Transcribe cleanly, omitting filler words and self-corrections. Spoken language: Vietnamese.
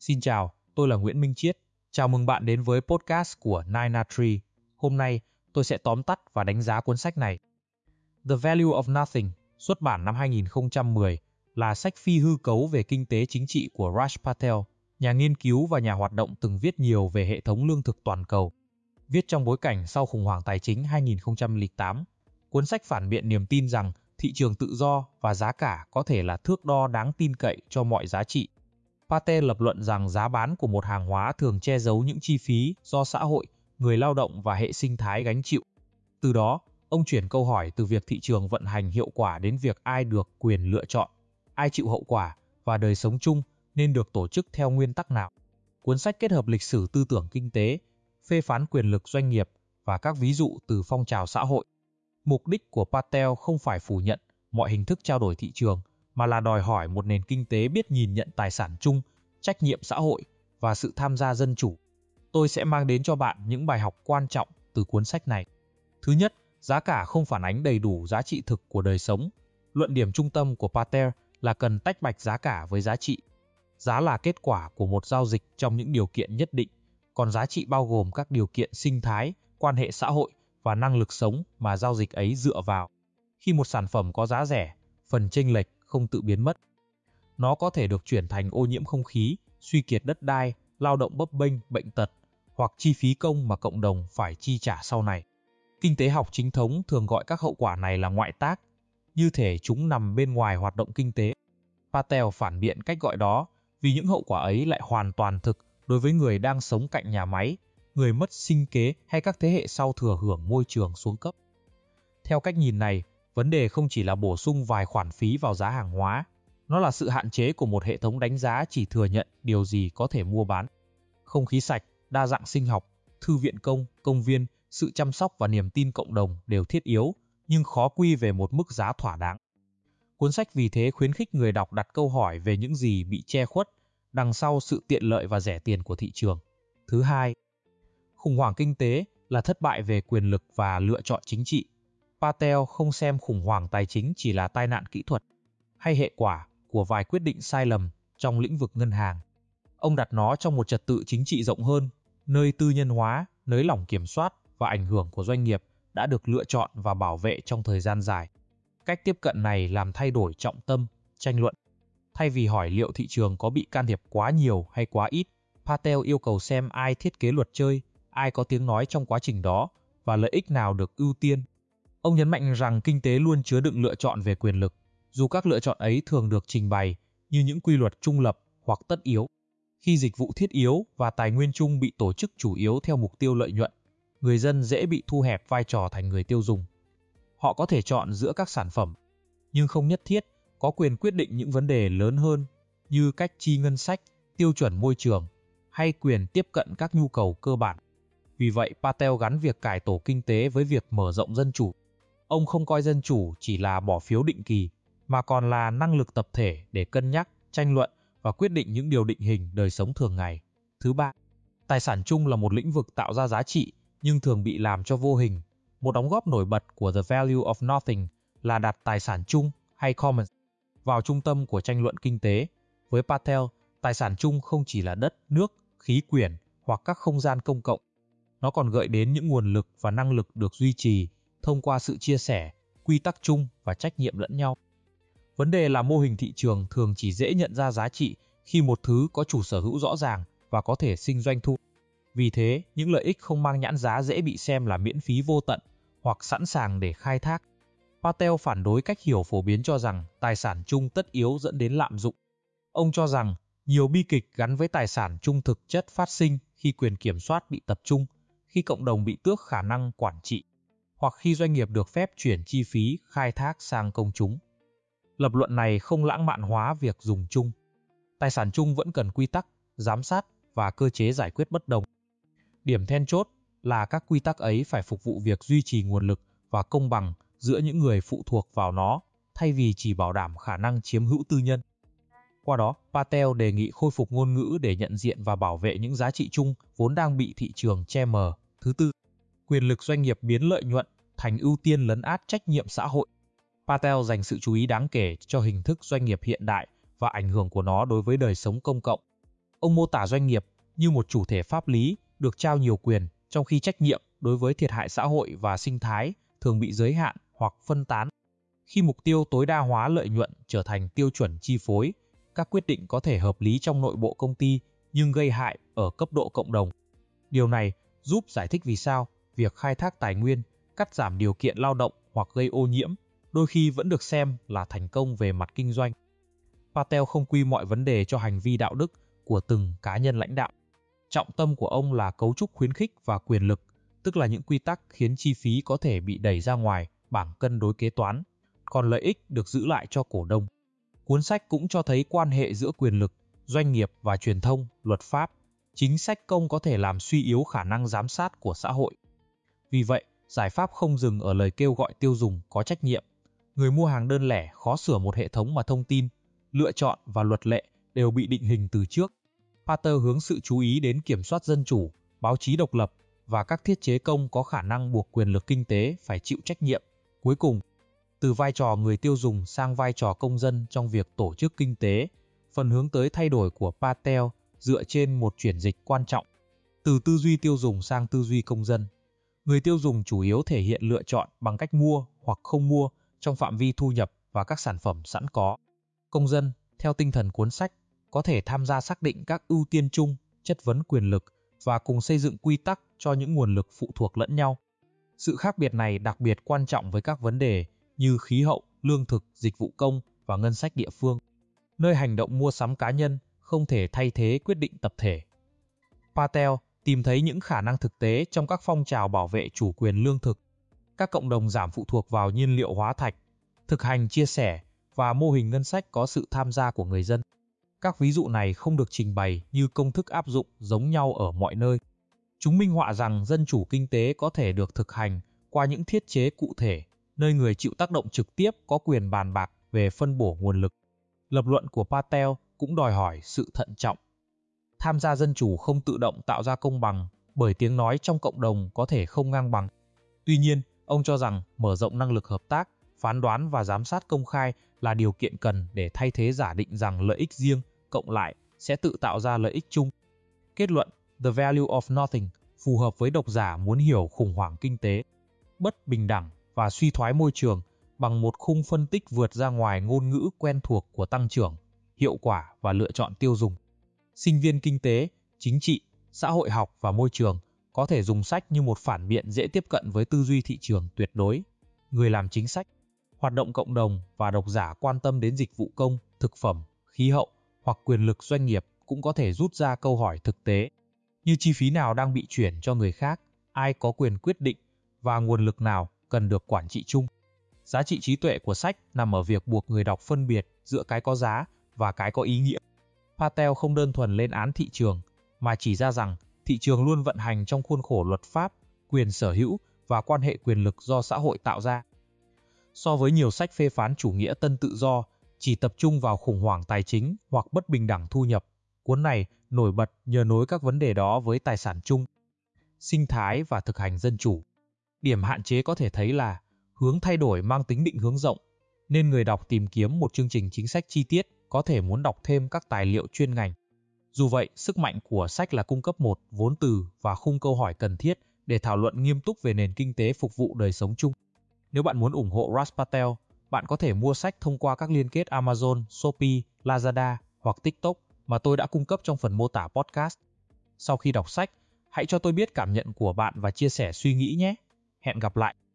Xin chào, tôi là Nguyễn Minh Chiết. Chào mừng bạn đến với podcast của Nine Tree. Hôm nay, tôi sẽ tóm tắt và đánh giá cuốn sách này. The Value of Nothing, xuất bản năm 2010, là sách phi hư cấu về kinh tế chính trị của Raj Patel, nhà nghiên cứu và nhà hoạt động từng viết nhiều về hệ thống lương thực toàn cầu. Viết trong bối cảnh sau khủng hoảng tài chính 2008, cuốn sách phản biện niềm tin rằng thị trường tự do và giá cả có thể là thước đo đáng tin cậy cho mọi giá trị. Patel lập luận rằng giá bán của một hàng hóa thường che giấu những chi phí do xã hội, người lao động và hệ sinh thái gánh chịu. Từ đó, ông chuyển câu hỏi từ việc thị trường vận hành hiệu quả đến việc ai được quyền lựa chọn, ai chịu hậu quả và đời sống chung nên được tổ chức theo nguyên tắc nào. Cuốn sách kết hợp lịch sử tư tưởng kinh tế, phê phán quyền lực doanh nghiệp và các ví dụ từ phong trào xã hội. Mục đích của Patel không phải phủ nhận mọi hình thức trao đổi thị trường, mà là đòi hỏi một nền kinh tế biết nhìn nhận tài sản chung, trách nhiệm xã hội và sự tham gia dân chủ. Tôi sẽ mang đến cho bạn những bài học quan trọng từ cuốn sách này. Thứ nhất, giá cả không phản ánh đầy đủ giá trị thực của đời sống. Luận điểm trung tâm của Patel là cần tách bạch giá cả với giá trị. Giá là kết quả của một giao dịch trong những điều kiện nhất định, còn giá trị bao gồm các điều kiện sinh thái, quan hệ xã hội và năng lực sống mà giao dịch ấy dựa vào. Khi một sản phẩm có giá rẻ, phần chênh lệch không tự biến mất. Nó có thể được chuyển thành ô nhiễm không khí, suy kiệt đất đai, lao động bấp bênh, bệnh tật, hoặc chi phí công mà cộng đồng phải chi trả sau này. Kinh tế học chính thống thường gọi các hậu quả này là ngoại tác, như thể chúng nằm bên ngoài hoạt động kinh tế. Patel phản biện cách gọi đó vì những hậu quả ấy lại hoàn toàn thực đối với người đang sống cạnh nhà máy, người mất sinh kế hay các thế hệ sau thừa hưởng môi trường xuống cấp. Theo cách nhìn này, vấn đề không chỉ là bổ sung vài khoản phí vào giá hàng hóa, nó là sự hạn chế của một hệ thống đánh giá chỉ thừa nhận điều gì có thể mua bán. Không khí sạch, đa dạng sinh học, thư viện công, công viên, sự chăm sóc và niềm tin cộng đồng đều thiết yếu, nhưng khó quy về một mức giá thỏa đáng. Cuốn sách vì thế khuyến khích người đọc đặt câu hỏi về những gì bị che khuất đằng sau sự tiện lợi và rẻ tiền của thị trường. Thứ hai, khủng hoảng kinh tế là thất bại về quyền lực và lựa chọn chính trị. Patel không xem khủng hoảng tài chính chỉ là tai nạn kỹ thuật hay hệ quả của vài quyết định sai lầm trong lĩnh vực ngân hàng. Ông đặt nó trong một trật tự chính trị rộng hơn, nơi tư nhân hóa, nới lỏng kiểm soát và ảnh hưởng của doanh nghiệp đã được lựa chọn và bảo vệ trong thời gian dài. Cách tiếp cận này làm thay đổi trọng tâm, tranh luận. Thay vì hỏi liệu thị trường có bị can thiệp quá nhiều hay quá ít, Patel yêu cầu xem ai thiết kế luật chơi, ai có tiếng nói trong quá trình đó và lợi ích nào được ưu tiên. Ông nhấn mạnh rằng kinh tế luôn chứa đựng lựa chọn về quyền lực, dù các lựa chọn ấy thường được trình bày như những quy luật trung lập hoặc tất yếu. Khi dịch vụ thiết yếu và tài nguyên chung bị tổ chức chủ yếu theo mục tiêu lợi nhuận, người dân dễ bị thu hẹp vai trò thành người tiêu dùng. Họ có thể chọn giữa các sản phẩm, nhưng không nhất thiết có quyền quyết định những vấn đề lớn hơn như cách chi ngân sách, tiêu chuẩn môi trường hay quyền tiếp cận các nhu cầu cơ bản. Vì vậy, Patel gắn việc cải tổ kinh tế với việc mở rộng dân chủ. Ông không coi dân chủ chỉ là bỏ phiếu định kỳ, mà còn là năng lực tập thể để cân nhắc, tranh luận và quyết định những điều định hình đời sống thường ngày. Thứ ba, tài sản chung là một lĩnh vực tạo ra giá trị nhưng thường bị làm cho vô hình. Một đóng góp nổi bật của The Value of Nothing là đặt tài sản chung hay commons vào trung tâm của tranh luận kinh tế. Với Patel, tài sản chung không chỉ là đất, nước, khí quyển hoặc các không gian công cộng. Nó còn gợi đến những nguồn lực và năng lực được duy trì thông qua sự chia sẻ, quy tắc chung và trách nhiệm lẫn nhau. Vấn đề là mô hình thị trường thường chỉ dễ nhận ra giá trị khi một thứ có chủ sở hữu rõ ràng và có thể sinh doanh thu. Vì thế, những lợi ích không mang nhãn giá dễ bị xem là miễn phí vô tận hoặc sẵn sàng để khai thác. Patel phản đối cách hiểu phổ biến cho rằng tài sản chung tất yếu dẫn đến lạm dụng. Ông cho rằng nhiều bi kịch gắn với tài sản chung thực chất phát sinh khi quyền kiểm soát bị tập trung, khi cộng đồng bị tước khả năng quản trị, hoặc khi doanh nghiệp được phép chuyển chi phí khai thác sang công chúng. Lập luận này không lãng mạn hóa việc dùng chung. Tài sản chung vẫn cần quy tắc, giám sát và cơ chế giải quyết bất đồng. Điểm then chốt là các quy tắc ấy phải phục vụ việc duy trì nguồn lực và công bằng giữa những người phụ thuộc vào nó, thay vì chỉ bảo đảm khả năng chiếm hữu tư nhân. Qua đó, Patel đề nghị khôi phục ngôn ngữ để nhận diện và bảo vệ những giá trị chung vốn đang bị thị trường che mờ. Thứ tư, quyền lực doanh nghiệp biến lợi nhuận thành ưu tiên lấn át trách nhiệm xã hội. Patel dành sự chú ý đáng kể cho hình thức doanh nghiệp hiện đại và ảnh hưởng của nó đối với đời sống công cộng. Ông mô tả doanh nghiệp như một chủ thể pháp lý được trao nhiều quyền, trong khi trách nhiệm đối với thiệt hại xã hội và sinh thái thường bị giới hạn hoặc phân tán. Khi mục tiêu tối đa hóa lợi nhuận trở thành tiêu chuẩn chi phối, các quyết định có thể hợp lý trong nội bộ công ty nhưng gây hại ở cấp độ cộng đồng. Điều này giúp giải thích vì sao việc khai thác tài nguyên, cắt giảm điều kiện lao động hoặc gây ô nhiễm đôi khi vẫn được xem là thành công về mặt kinh doanh. Patel không quy mọi vấn đề cho hành vi đạo đức của từng cá nhân lãnh đạo. Trọng tâm của ông là cấu trúc khuyến khích và quyền lực, tức là những quy tắc khiến chi phí có thể bị đẩy ra ngoài bảng cân đối kế toán, còn lợi ích được giữ lại cho cổ đông. Cuốn sách cũng cho thấy quan hệ giữa quyền lực, doanh nghiệp và truyền thông, luật pháp, chính sách công có thể làm suy yếu khả năng giám sát của xã hội. Vì vậy, giải pháp không dừng ở lời kêu gọi tiêu dùng có trách nhiệm. Người mua hàng đơn lẻ khó sửa một hệ thống mà thông tin, lựa chọn và luật lệ đều bị định hình từ trước. Pater hướng sự chú ý đến kiểm soát dân chủ, báo chí độc lập và các thiết chế công có khả năng buộc quyền lực kinh tế phải chịu trách nhiệm. Cuối cùng, từ vai trò người tiêu dùng sang vai trò công dân trong việc tổ chức kinh tế, phần hướng tới thay đổi của Patel dựa trên một chuyển dịch quan trọng. Từ tư duy tiêu dùng sang tư duy công dân. Người tiêu dùng chủ yếu thể hiện lựa chọn bằng cách mua hoặc không mua trong phạm vi thu nhập và các sản phẩm sẵn có. Công dân, theo tinh thần cuốn sách, có thể tham gia xác định các ưu tiên chung, chất vấn quyền lực và cùng xây dựng quy tắc cho những nguồn lực phụ thuộc lẫn nhau. Sự khác biệt này đặc biệt quan trọng với các vấn đề như khí hậu, lương thực, dịch vụ công và ngân sách địa phương, nơi hành động mua sắm cá nhân không thể thay thế quyết định tập thể. Patel tìm thấy những khả năng thực tế trong các phong trào bảo vệ chủ quyền lương thực, các cộng đồng giảm phụ thuộc vào nhiên liệu hóa thạch, thực hành chia sẻ và mô hình ngân sách có sự tham gia của người dân. Các ví dụ này không được trình bày như công thức áp dụng giống nhau ở mọi nơi. Chúng minh họa rằng dân chủ kinh tế có thể được thực hành qua những thiết chế cụ thể, nơi người chịu tác động trực tiếp có quyền bàn bạc về phân bổ nguồn lực. Lập luận của Patel cũng đòi hỏi sự thận trọng. Tham gia dân chủ không tự động tạo ra công bằng, bởi tiếng nói trong cộng đồng có thể không ngang bằng. Tuy nhiên, ông cho rằng mở rộng năng lực hợp tác, phán đoán và giám sát công khai là điều kiện cần để thay thế giả định rằng lợi ích riêng cộng lại sẽ tự tạo ra lợi ích chung. Kết luận, The Value of Nothing phù hợp với độc giả muốn hiểu khủng hoảng kinh tế, bất bình đẳng và suy thoái môi trường bằng một khung phân tích vượt ra ngoài ngôn ngữ quen thuộc của tăng trưởng, hiệu quả và lựa chọn tiêu dùng. Sinh viên kinh tế, chính trị, xã hội học và môi trường có thể dùng sách như một phản biện dễ tiếp cận với tư duy thị trường tuyệt đối. Người làm chính sách, hoạt động cộng đồng và độc giả quan tâm đến dịch vụ công, thực phẩm, khí hậu hoặc quyền lực doanh nghiệp cũng có thể rút ra câu hỏi thực tế, như chi phí nào đang bị chuyển cho người khác, ai có quyền quyết định và nguồn lực nào cần được quản trị chung. Giá trị trí tuệ của sách nằm ở việc buộc người đọc phân biệt giữa cái có giá và cái có ý nghĩa. Patel không đơn thuần lên án thị trường, mà chỉ ra rằng thị trường luôn vận hành trong khuôn khổ luật pháp, quyền sở hữu và quan hệ quyền lực do xã hội tạo ra. So với nhiều sách phê phán chủ nghĩa tân tự do, chỉ tập trung vào khủng hoảng tài chính hoặc bất bình đẳng thu nhập, cuốn này nổi bật nhờ nối các vấn đề đó với tài sản chung, sinh thái và thực hành dân chủ. Điểm hạn chế có thể thấy là hướng thay đổi mang tính định hướng rộng, nên người đọc tìm kiếm một chương trình chính sách chi tiết có thể muốn đọc thêm các tài liệu chuyên ngành. Dù vậy, sức mạnh của sách là cung cấp một vốn từ và khung câu hỏi cần thiết để thảo luận nghiêm túc về nền kinh tế phục vụ đời sống chung. Nếu bạn muốn ủng hộ Raj Patel, bạn có thể mua sách thông qua các liên kết Amazon, Shopee, Lazada hoặc TikTok mà tôi đã cung cấp trong phần mô tả podcast. Sau khi đọc sách, hãy cho tôi biết cảm nhận của bạn và chia sẻ suy nghĩ nhé. Hẹn gặp lại!